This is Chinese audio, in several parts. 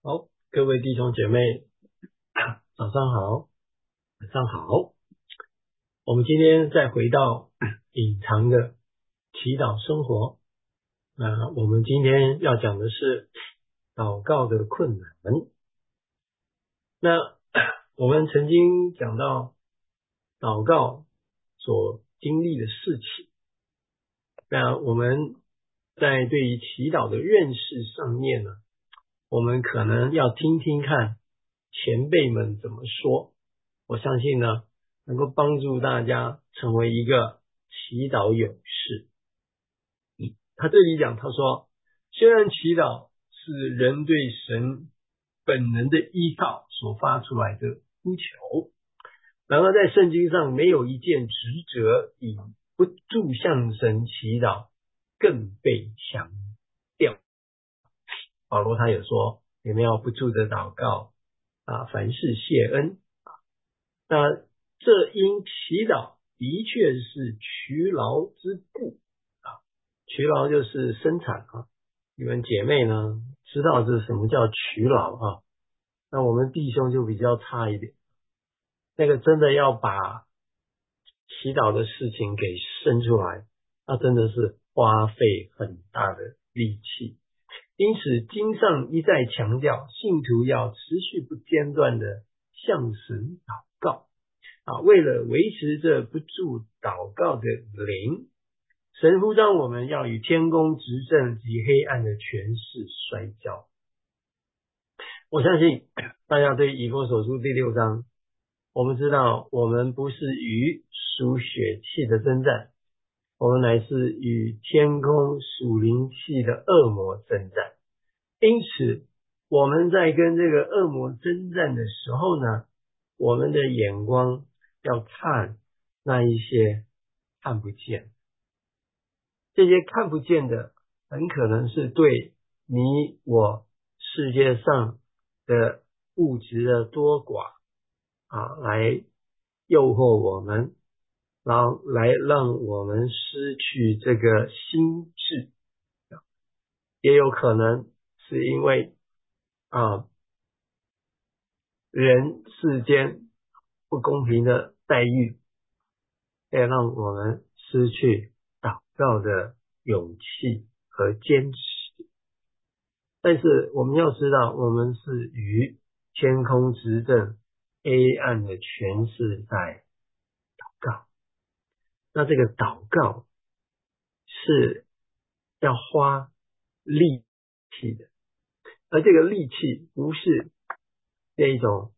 好，各位弟兄姐妹，早上好，晚上好。我们今天再回到隐藏的祈祷生活。我们今天要讲的是祷告的困难。那我们曾经讲到祷告所经历的事情。那我们在对于祈祷的认识上面呢，我们可能要听听看前辈们怎么说。我相信呢，能够帮助大家成为一个祈祷勇士。他这里讲，他说，虽然祈祷是人对神本能的依靠所发出来的呼求，然而在圣经上没有一件职责以不住向神祈祷更被强调。保罗他有说，你们要不住的祷告凡事谢恩。那这因祈祷的确是劬劳之步劬劳就是生产你们姐妹呢知道这是什么叫劬劳那我们弟兄就比较差一点，那个真的要把祈祷的事情给生出来，那真的是花费很大的力气。因此经上一再强调，信徒要持续不间断的向神祷告为了维持这不住祷告的灵，神呼召我们要与天宫执政及黑暗的权势摔跤。我相信大家对以弗所书第6章，我们知道我们不是与属血气的征战，我们乃是与天空属灵气的恶魔征战。因此我们在跟这个恶魔征战的时候呢，我们的眼光要看那一些看不见，这些看不见的很可能是对你我世界上的物质的多寡来诱惑我们，然后来让我们失去这个心智。也有可能是因为人世间不公平的待遇，也让我们失去祷告的勇气和坚持。但是我们要知道，我们是与天空执政黑暗的权势在祷告。那这个祷告是要花力气的，而这个力气不是那种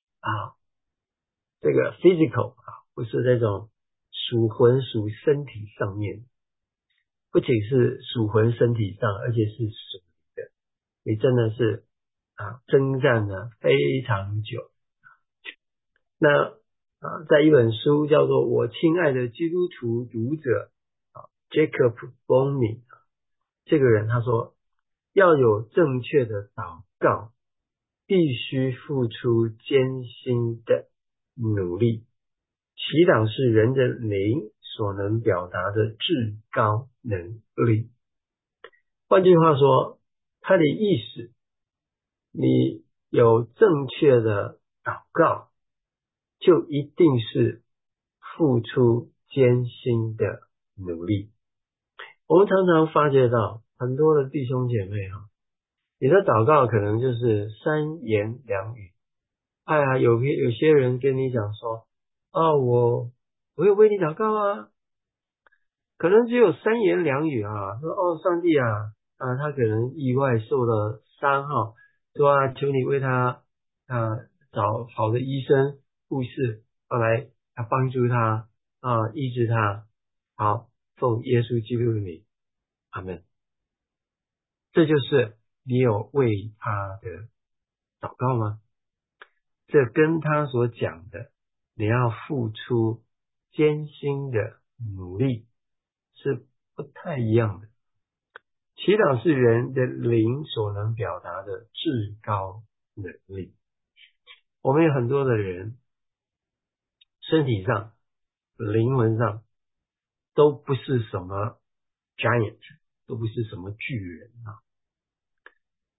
这个 physical 不是那种属魂属身体上面，不仅是属魂身体上，而且是属的。你真的是征战了非常久。那在一本书叫做《我亲爱的基督徒读者》Jacob Bowman 这个人他说，要有正确的祷告，必须付出艰辛的努力。祈祷是人的灵所能表达的至高能力。换句话说，他的意思，你有正确的祷告，就一定是付出艰辛的努力。我们常常发觉到很多的弟兄姐妹你的祷告可能就是三言两语。有些人跟你讲说我有为你祷告可能只有三言两语说上帝他可能意外受了伤说求你为他找好的医生护士来帮助他医治他。好，奉耶稣基督的名，阿们。这就是你有为他的祷告吗？这跟他所讲的你要付出艰辛的努力是不太一样的。祈祷是人的灵所能表达的至高能力。我们有很多的人身体上灵魂上都不是什么 giant， 都不是什么巨人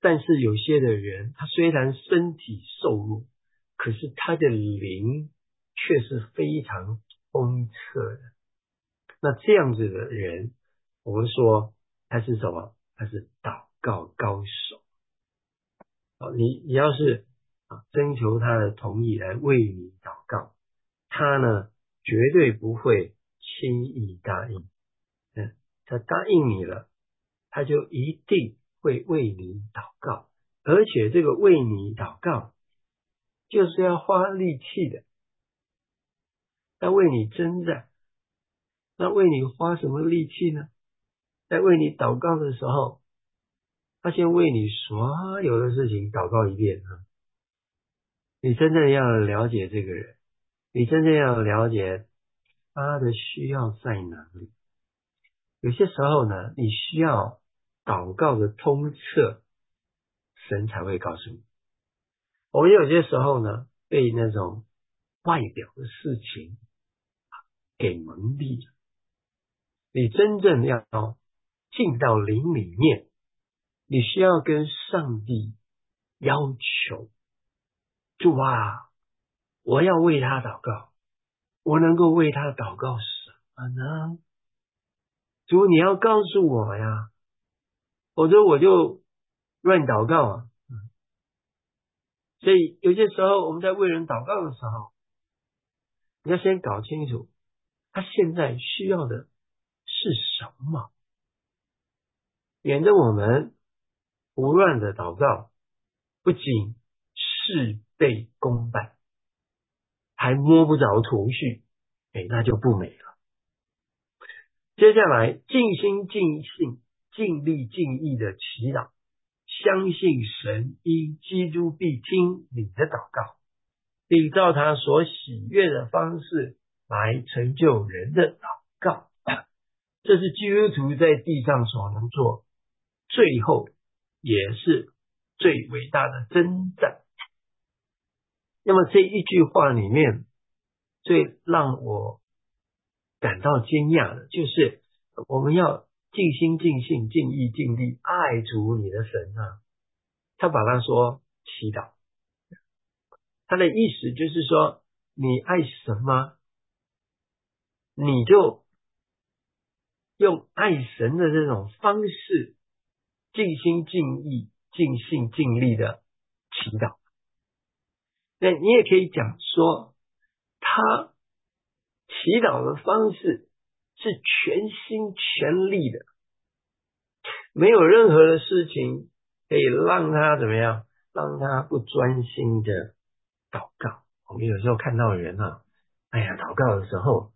但是有些的人，他虽然身体瘦弱，可是他的灵却是非常通彻的。那这样子的人，我们说他是什么？他是祷告高手。你要是征求他的同意来为你祷告，他呢绝对不会轻易答应。他答应你了，他就一定会为你祷告，而且这个为你祷告就是要花力气的，要为你征战。那为你花什么力气呢？在为你祷告的时候，他先为你所有的事情祷告一遍。你真正要了解这个人，你真正要了解他的需要在哪里。有些时候呢，你需要祷告的通彻，神才会告诉你。我们有些时候呢，被那种外表的事情给蒙蔽了。你真正要进到灵里面，你需要跟上帝要求，主啊，我要为他祷告，我能够为他祷告什么呢？主，你要告诉我呀，否则我就乱祷告啊。所以有些时候我们在为人祷告的时候，你要先搞清楚他现在需要的是什么，免得我们胡乱的祷告，不仅事倍功半，还摸不着头绪，那就不美了。接下来尽心尽性尽力尽意的祈祷，相信神因基督必听你的祷告，并照他所喜悦的方式来成就人的祷告。这是基督徒在地上所能做最后也是最伟大的征战。那么这一句话里面最让我感到惊讶的就是我们要尽心尽性尽意尽力爱主你的神啊。他把它说祈祷，他的意思就是说你爱神吗？你就用爱神的这种方式尽心尽意尽心尽力的祈祷。那你也可以讲说他祈祷的方式是全心全力的，没有任何的事情可以让他怎么样，让他不专心的祷告。我们有时候看到人祷告的时候，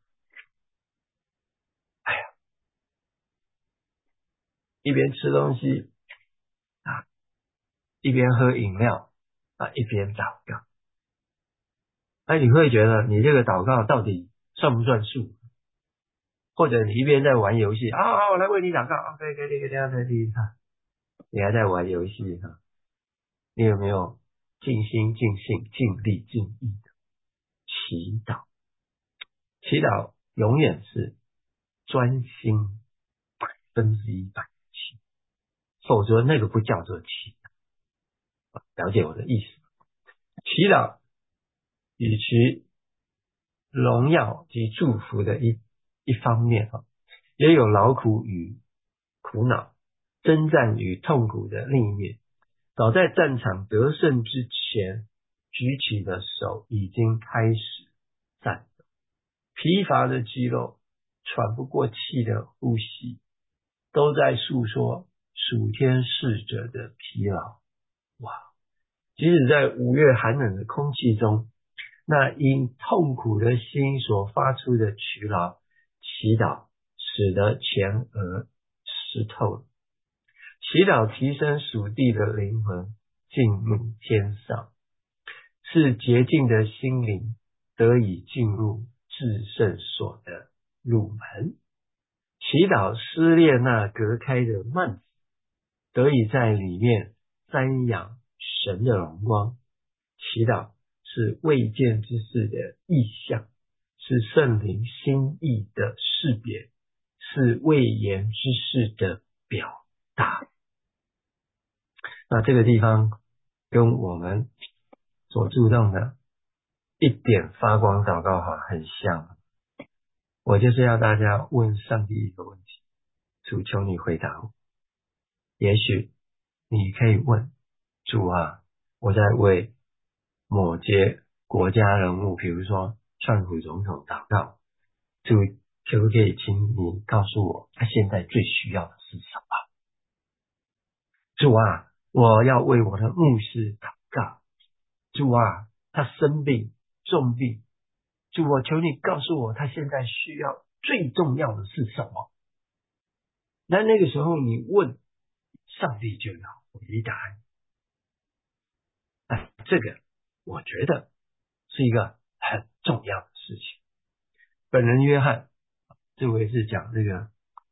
一边吃东西一边喝饮料一边祷告。你会觉得你这个祷告到底算不算数？或者你一边在玩游戏我来为你祷告可以这样你还在玩游戏你有没有尽心尽性尽力尽意的祈祷？祈祷永远是专心100%，否则那个不叫做祈祷。了解我的意思？祈祷与其荣耀及祝福的一方面也有劳苦与苦恼，征战与痛苦的另一面。早在战场得胜之前，举起的手已经开始战斗，疲乏的肌肉，喘不过气的呼吸，都在诉说属天使者的疲劳。即使在5月寒冷的空气中，那因痛苦的心所发出的劬劳祈祷，使得前额湿透了。祈祷提升属地的灵魂进入天上，是洁净的心灵得以进入至圣所的入门。祈祷撕裂那隔开的幔子，得以在里面瞻仰神的荣光。祈祷是未见之事的意象，是圣灵心意的识别，是未言之事的表达。 那这个地方跟我们所注重的一点发光祷告法很像。我就是要大家问上帝一个问题，主求你回答我。也许你可以问主啊，我在为某些国家人物，比如说川普总统祷告，主可不可以请你告诉我他现在最需要的是什么？主啊，我要为我的牧师祷告。主啊，他生病重病，主我求你告诉我他现在需要最重要的是什么？那个时候你问，上帝就要回答你。这个我觉得是一个很重要的事情。本人约翰，这位是讲这个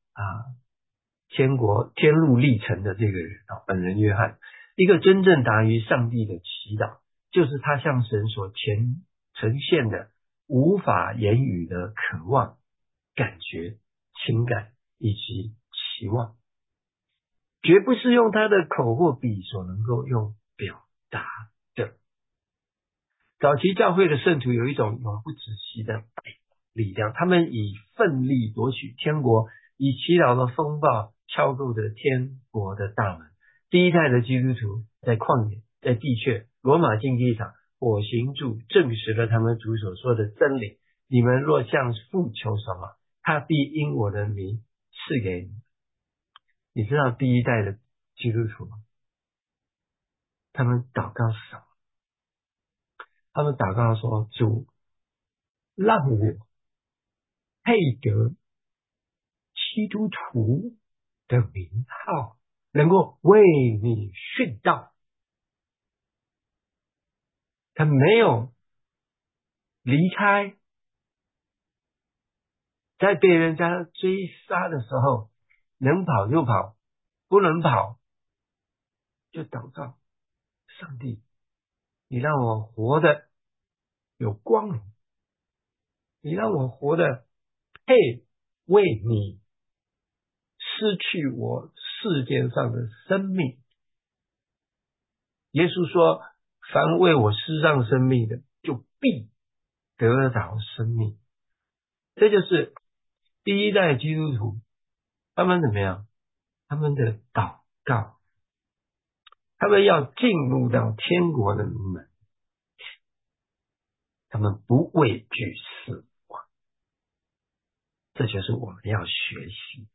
天路历程的这个人本人约翰，一个真正达于上帝的祈祷，就是他向神所呈现的无法言语的渴望、感觉、情感以及期望，绝不是用他的口或笔所能够用表达的。早期教会的圣徒有一种永不止息的力量，他们以奋力夺取天国，以祈祷的风暴敲构的天国的大门。第一代的基督徒在旷野、在地阙、罗马竞技场、火刑柱证实了他们主所说的真理。你们若向父求什么，他必因我的名赐给你。你知道第一代的基督徒吗？他们祷告是什么？他们祷告说，主让我配得基督徒的名号，能够为你殉道。他没有离开，在被人家追杀的时候，能跑就跑，不能跑就祷告，上帝，你让我活得有光明，你让我活得配为你失去我世界上的生命。耶稣说，凡为我失上生命的，就必得着生命。这就是第一代基督徒他们怎么样？他们的祷告，他们要进入到天国的门，他们不畏惧死亡。这就是我们要学习。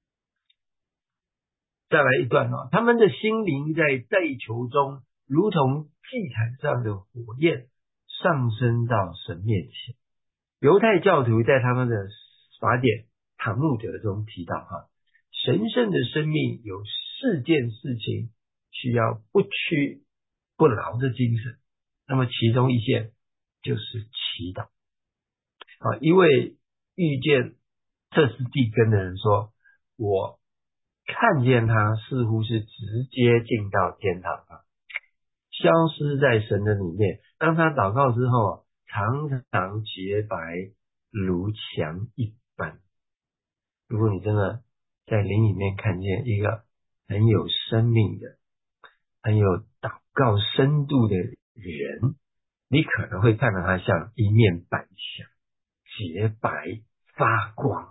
再来一段他们的心灵在地球中如同祭坛上的火焰上升到神面前。犹太教徒在他们的法典塔木德中提到神圣的生命有4件事情需要不屈不挠的精神，那么其中一件就是祈祷。一位遇见特斯蒂根的人说，我看见他似乎是直接进到天堂消失在神的里面。当他祷告之后常常洁白如墙一般。如果你真的在灵里面看见一个很有生命的、很有祷告深度的人，你可能会看到他像一面板墙，洁白发光。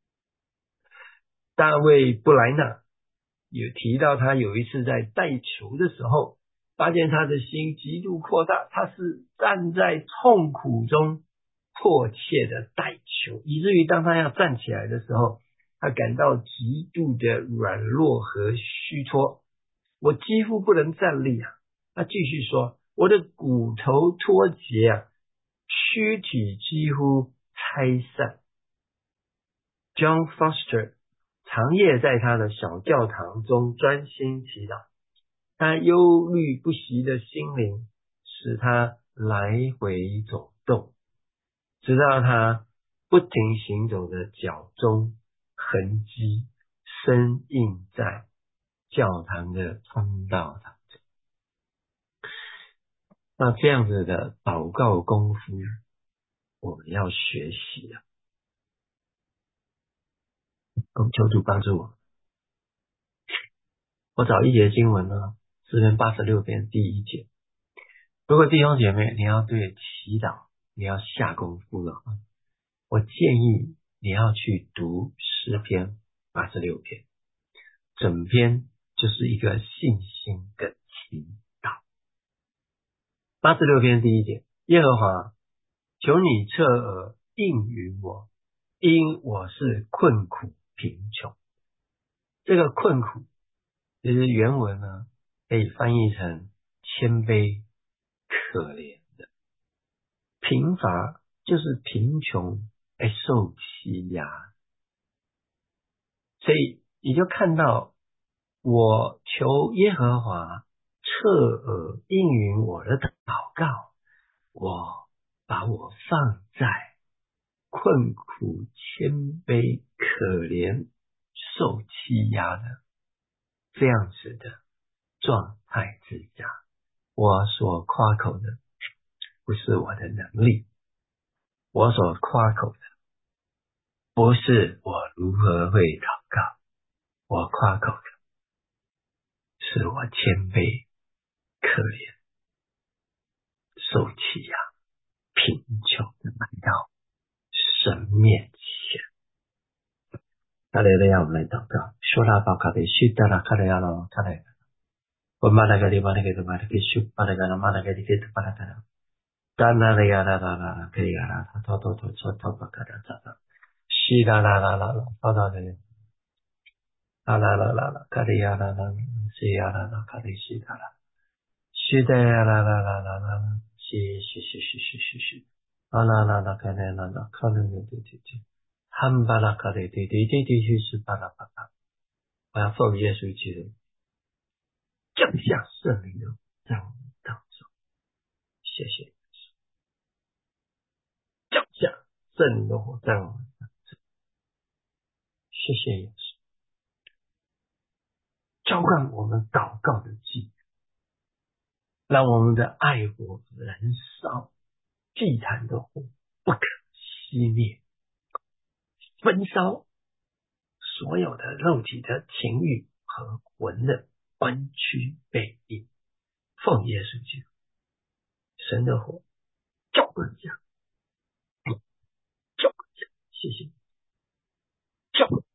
大卫布莱纳有提到，他有一次在带球的时候，发现他的心极度扩大，他是站在痛苦中迫切的带球，以至于当他要站起来的时候，他感到极度的软弱和虚脱，我几乎不能站立他继续说，我的骨头脱节躯体几乎拆散。John Foster 长夜在他的小教堂中专心祈祷，他忧虑不息的心灵使他来回走动，直到他不停行走的脚中痕迹深印在教堂的通道上。那这样子的祷告功夫我们要学习求主帮助我。我找一节经文诗篇86篇第1节。如果弟兄姐妹你要对祈祷你要下功夫了，我建议你要去读诗篇86篇，整篇就是一个信心的祈祷。86篇第1节，耶和华，求你侧耳应允我，因我是困苦贫穷。这个困苦其实原文呢可以翻译成谦卑可怜的，贫乏就是贫穷受欺压。所以你就看到我求耶和华侧耳应允我的祷告，我把我放在困苦谦卑可怜受欺压的这样子的状态之下，我所夸口的不是我的能力，我所夸口的不是我如何会祷告，我夸口的是我谦卑可怜受欺压贫穷的来到神面前。哈利路亚，我们来祷告。说啦巴卡的许达拉卡利亚罗卡莱，我马拉格里马拉格里马拉格许巴拉格拉马拉格里格巴拉格拉，达那利亚啦啦啦啦，可以啦，他偷偷偷偷偷巴卡拉扎扎，西啦啦啦啦啦，偷偷的，啦啦啦啦啦，卡利亚啦啦，西亚啦啦，卡利西达啦，西的呀啦啦啦啦啦，西西西西西西西，啦啦啦啦，卡利啦啦，卡利对对对。汉巴拉卡的对对对对去是巴拉巴拉，我要奉耶稣基督降下圣灵的在我们当中，谢谢，降下圣灵的火在我们当中，谢谢耶稣，浇灌我们祷告的祭，让我们的爱火燃烧，祭坛的火不可熄灭，焚烧所有的肉体的情欲和魂的弯曲背逆，奉耶稣基督神的火浇灌下，浇灌下，谢谢，浇灌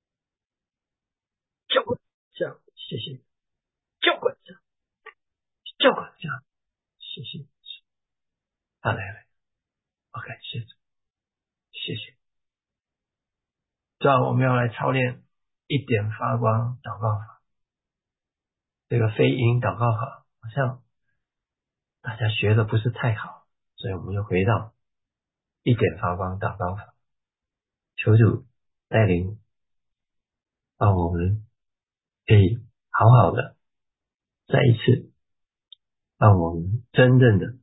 浇灌下，谢谢，浇灌下，浇灌下，谢谢，来，我感谢主，谢谢。这样我们要来操练一点发光祷告法，这个非音祷告法好像大家学的不是太好，所以我们又回到一点发光祷告法，求主带领，让我们可以好好的再一次让我们真正的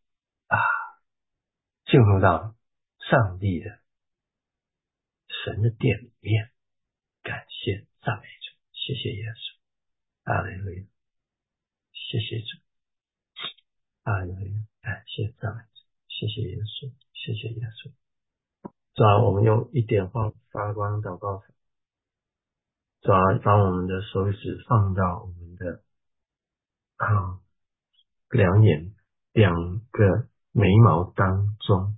进入到上帝的神的殿里面，感谢赞美主，谢谢耶稣，哈利路亚，谢谢主，哈利路亚，感谢赞美主，谢谢耶稣，谢谢耶稣。主啊，我们用一点发光祷告法，主啊，把我们的手指放到我们的两眼两个眉毛当中。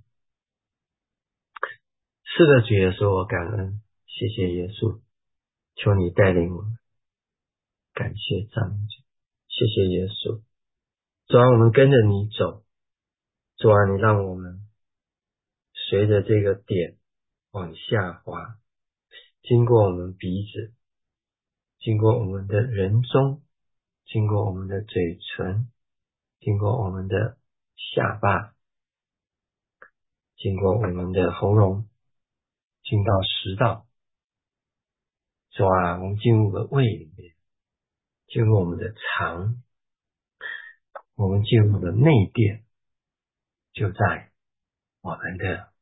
是的，主耶稣，我感恩，谢谢耶稣，求你带领我们，感谢赞美主，谢谢耶稣。主啊，我们跟着你走，主啊，你让我们随着这个点往下滑，经过我们鼻子，经过我们的人中，经过我们的嘴唇，经过我们的下巴，经过我们的喉咙，进到食道。主啊，我们进入了胃里面，进入我们的肠，我们进入了内殿，就在我们的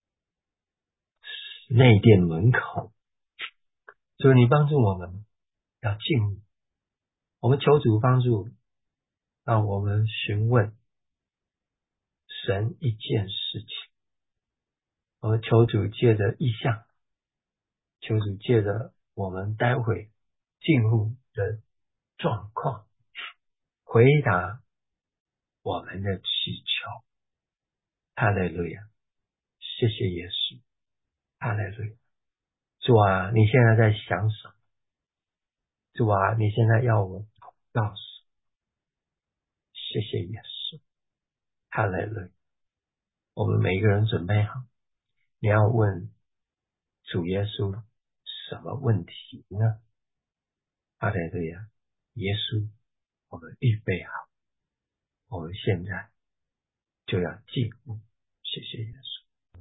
内殿门口。主，你帮助我们要进入，我们求主帮助，让我们询问神一件事情，我们求主借着意象，求主借着我们待会进入的状况， 回答我们的祈求。哈利路亚，谢谢耶稣，哈利路亚。主啊，你现在在想什么？主啊，你现在要我祷告什么？谢谢耶稣，哈利路亚。我们每一个人准备好，你要问主耶稣什么问题呢？哈利路亚，耶稣，我们预备好，我们现在就要进入。谢谢耶稣。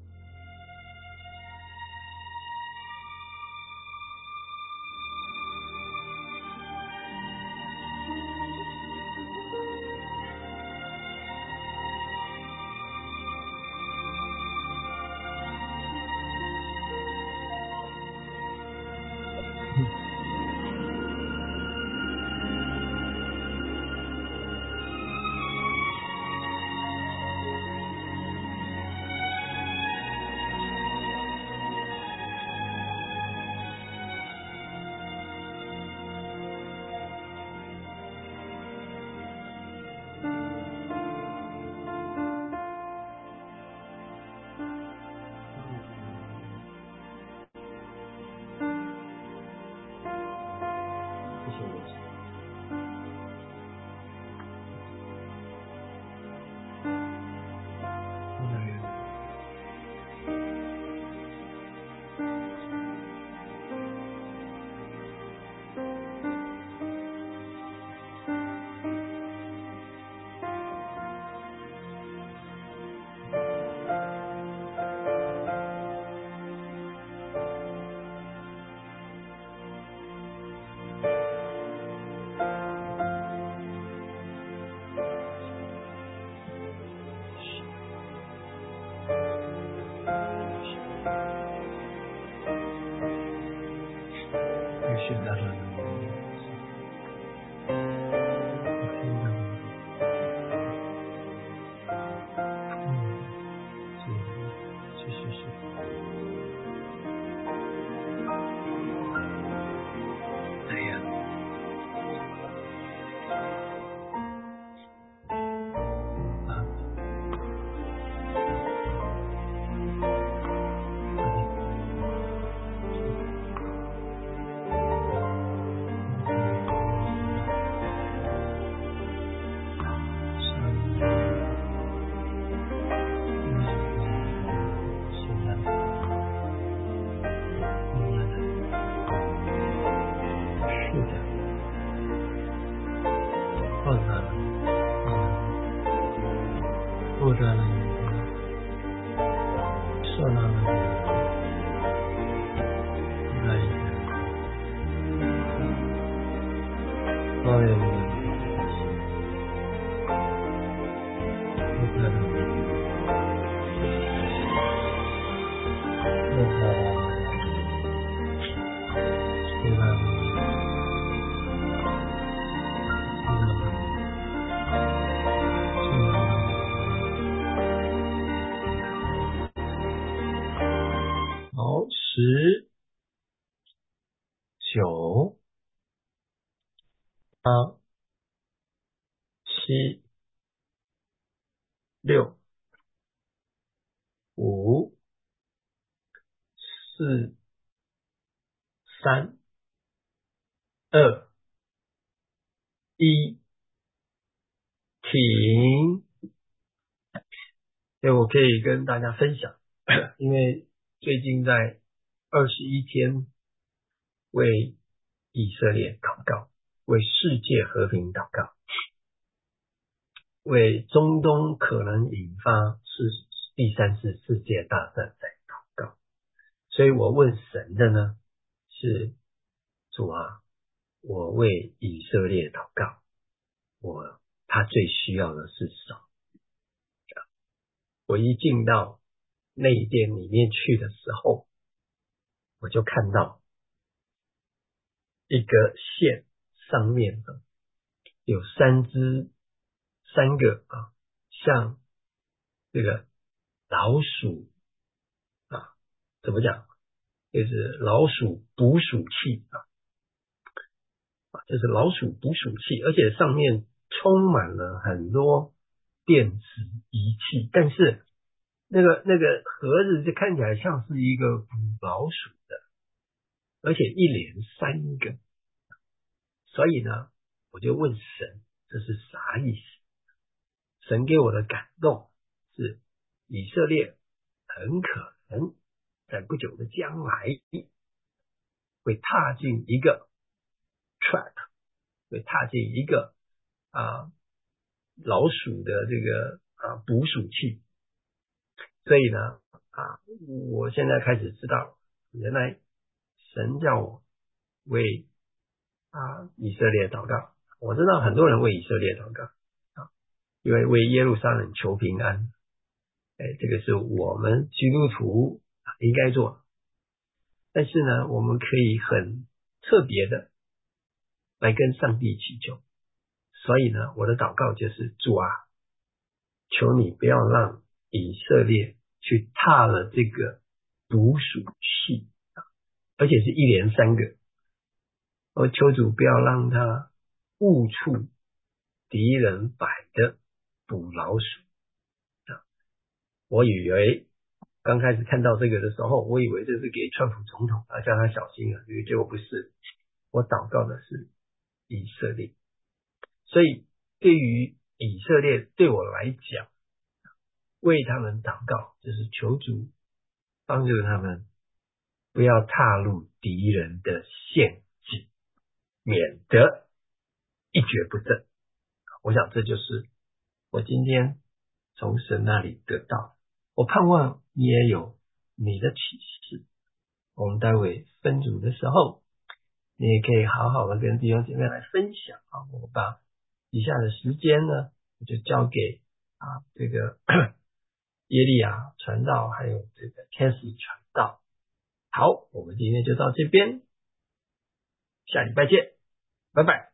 好，10、9、8、7、6、5、4、3、2、1，停。所以我可以跟大家分享，因为最近在21天为以色列祷告，为世界和平祷告，为中东可能引发第3次世界大战在祷告。所以我问神的呢是，主啊，我为以色列祷告，他最需要的是什么？我一进到内殿里面去的时候，我就看到一个线上面有3个像这个老鼠怎么讲？就是老鼠捕鼠器这是老鼠捕鼠器，而且上面充满了很多电子仪器，但是那个盒子就看起来像是一个捕老鼠的，而且一连3个。所以呢，我就问神，这是啥意思？神给我的感动是，以色列很可能在不久的将来会踏进一个 trap， 会踏进一个老鼠的这个捕鼠器。所以呢我现在开始知道，原来神叫我为以色列祷告。我知道很多人为以色列祷告因为为耶路撒冷求平安，这个是我们基督徒应该做的。但是呢，我们可以很特别的来跟上帝祈求。所以呢，我的祷告就是主啊，求你不要让以色列去踏了这个捕鼠器，而且是一连3个。我求主不要让他误触敌人摆的捕老鼠。我以为刚开始看到这个的时候，我以为这是给川普总统叫他小心结果不是。我祷告的是以色列。所以对于以色列，对我来讲，为他们祷告就是求主帮助他们不要踏入敌人的陷阱，免得一蹶不振。我想这就是我今天从神那里得到。我盼望你也有你的启示。我们待会分组的时候，你也可以好好的跟弟兄姐妹来分享我把以下的时间呢，我就交给这个耶利亚传道，还有这个 Cassie 传道。好，我们今天就到这边，下礼拜见，拜拜。